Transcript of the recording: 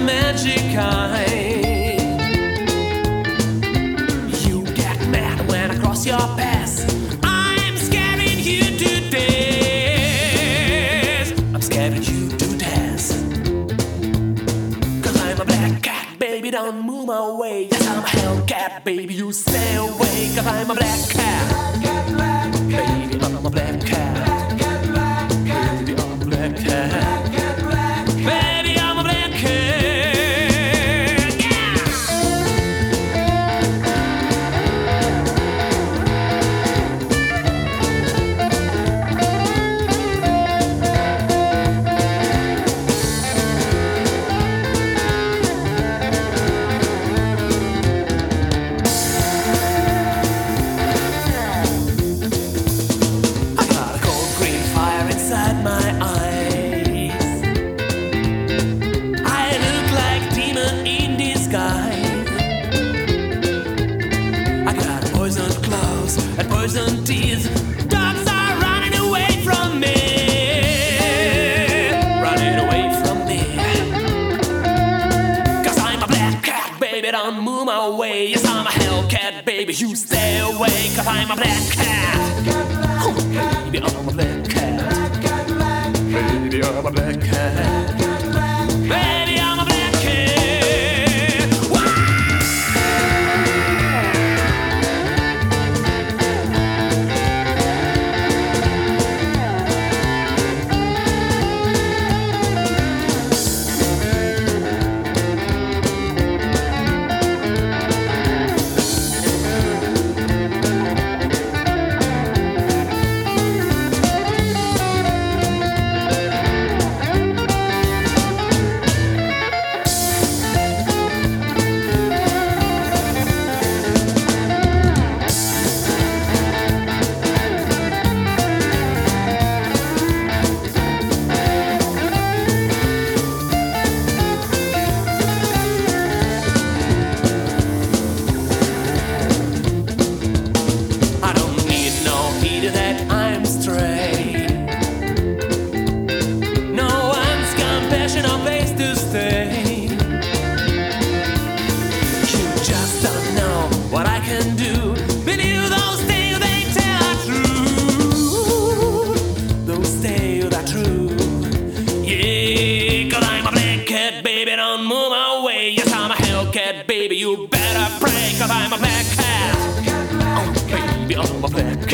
magic kind. You get mad when I cross your path. I'm scaring you to death. I'm scaring you to death. 'Cause I'm a black cat, baby, don't move away. Yes, I'm a Hellcat, baby, you stay away. 'Cause I'm a black cat. Baby, I'm a black cat. Baby, I'm a black cat. Baby, I'm a black cat. Yeah! I got a cold green fire inside my eyes. I look like demon in disguise. I got poisoned claws and poisoned teeth. Dogs are running away from me. Running away from me. 'Cause I'm a black cat, baby, don't move away. Yes, I'm a Hellcat, baby, you stay away. 'Cause I'm a black cat. Oh, baby, I'm a black cat. Baby, I'm a black cat. Baby, I'm a black cat. Wah! I don't need no heat that I'm straight. No one's compassion or place to stay. You just don't know what I can do. Believe those tales they tell are true. Those tales are true. Yeah, 'cause I'm a black cat, baby, don't move away. Yes, I'm a Hellcat, baby, you better pray. 'Cause I'm a black cat. Oh, baby, I'm a black cat.